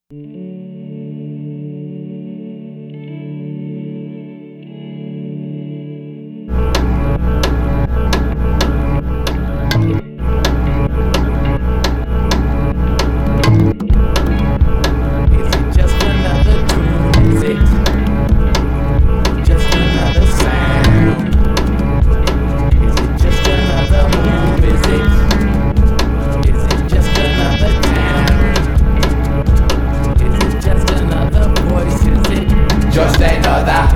Just another.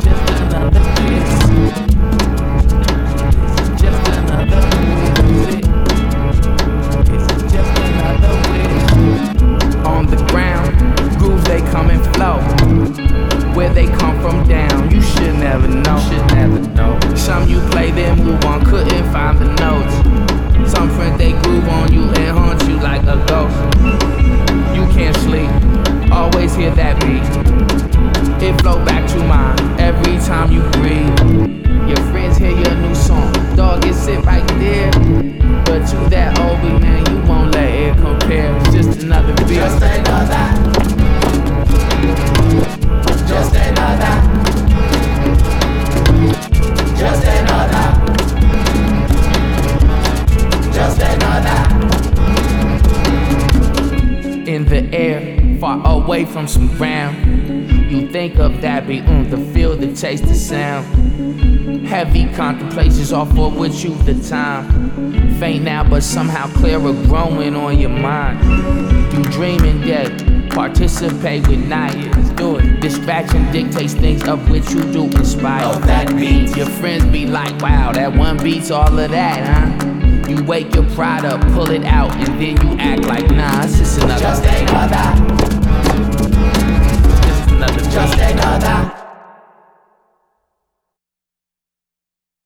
On the ground, grooves they come and flow. Where they come from down, you should never know. Some you play, then move on, couldn't find the notes. Some friends they groove on you and haunt you like a ghost. You can't sleep, always hear that beat. It flow back to mind every time you breathe. Your friends hear your new song, dog, it sit right there. But to that old beat, man, you won't let it compare. It's just another beat. Just another. Just another. Just another. Just another. In the air, far away from some ground. You think of that beat, the feel, the taste, the sound. Heavy contemplations all for with you the time. Faint now, but somehow clearer, growing on your mind. You dreaming dead, participate with night. Let's do it. Distraction dictates things of which you do inspire. Of that beat. Your friends be like, wow, that one beat's all of that, huh? You wake your pride up, pull it out, and then you act like, nah, it's just another. Just another.